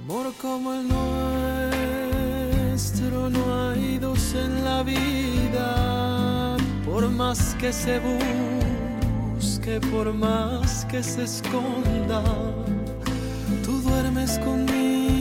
Amor como el nuestro no hay dos en la vida, por más que se busque, por más que se esconda. Tú duermes conmigo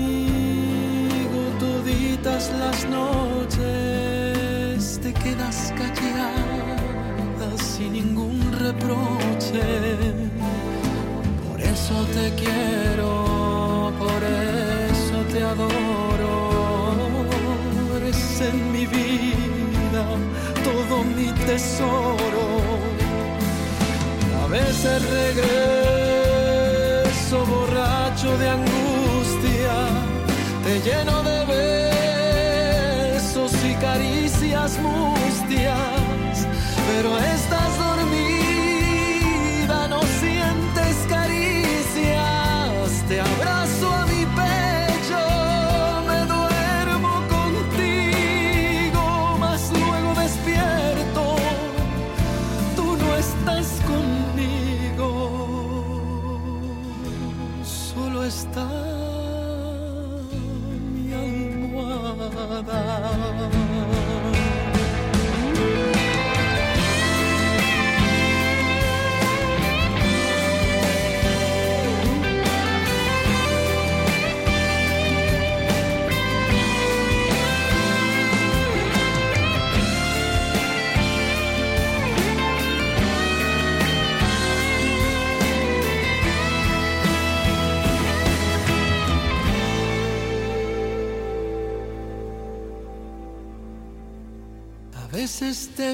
toditas las noches, te quedas callada sin ningún reproche. Por eso te quiero, por eso te adoro. Eres en mi vida todo mi tesoro. A veces regreso borracho de angustia, te lleno de besos y caricias mustias, pero estás dormida, no sientes caricias. Te abrazo a mi pecho, me duermo contigo, mas luego despierto, tú no estás conmigo, solo está mi almohada. A veces te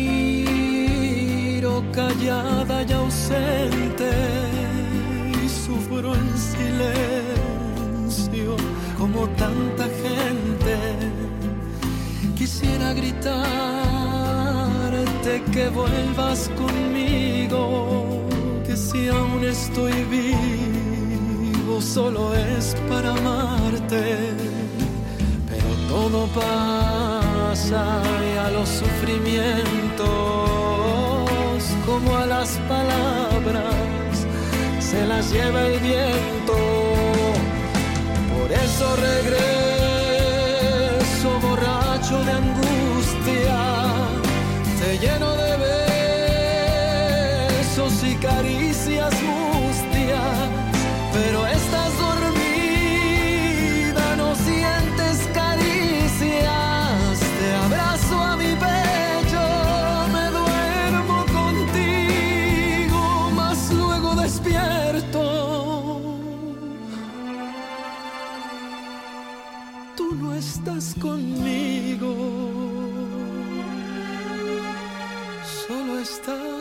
miro callada y ausente y sufro en silencio como tanta gente. Quisiera gritarte que vuelvas conmigo, que si aún estoy vivo solo es para amarte. Pero todo pasa y a los sufrimientos, como a las palabras, se las lleva el viento. Por eso regreso borracho de angustia, te lleno de besos y caricias mustias, pero estás dormida, no sientes caricias. Te abrazo a mi pecho, me duermo contigo, mas luego despierto, tú no estás conmigo, solo estás